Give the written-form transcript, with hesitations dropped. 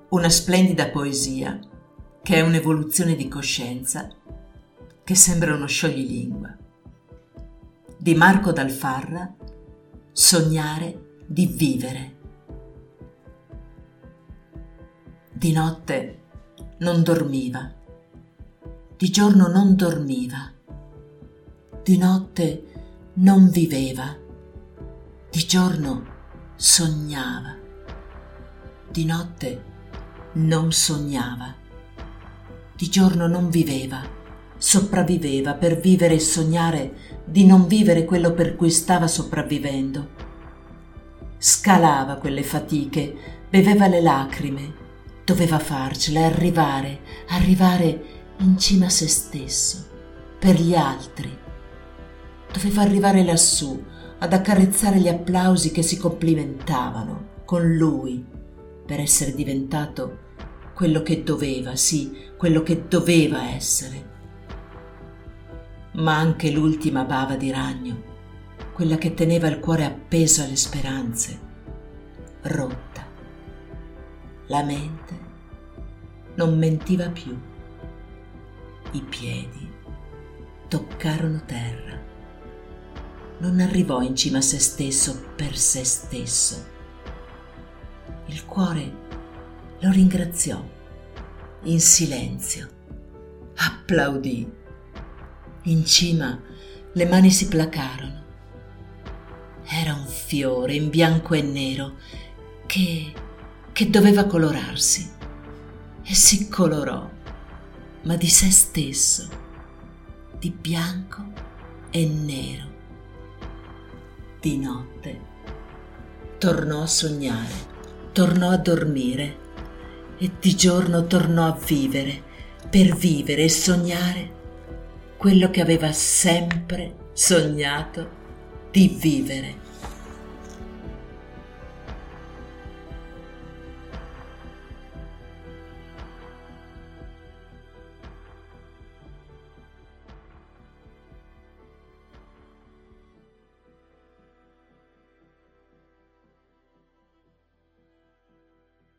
Una splendida poesia che è un'evoluzione di coscienza che sembra uno scioglilingua. Di Marco Dal Farra, Sognare di vivere. Di notte non dormiva, di giorno non dormiva, di notte non viveva, di giorno sognava, di notte non sognava, di giorno non viveva, sopravviveva per vivere e sognare di non vivere quello per cui stava sopravvivendo. Scalava quelle fatiche, beveva le lacrime, doveva farcela, arrivare in cima a se stesso, per gli altri. Doveva arrivare lassù, ad accarezzare gli applausi che si complimentavano con lui per essere diventato quello che doveva, sì, quello che doveva essere. Ma anche l'ultima bava di ragno, quella che teneva il cuore appeso alle speranze, rotta. La mente non mentiva più. I piedi toccarono terra. Non arrivò in cima a se stesso per se stesso. Il cuore lo ringraziò in silenzio, applaudì. In cima le mani si placarono. Era un fiore in bianco e nero che doveva colorarsi, e si colorò, ma di se stesso, di bianco e nero. Di notte tornò a sognare, tornò a dormire, e di giorno tornò a vivere, per vivere e sognare quello che aveva sempre sognato di vivere.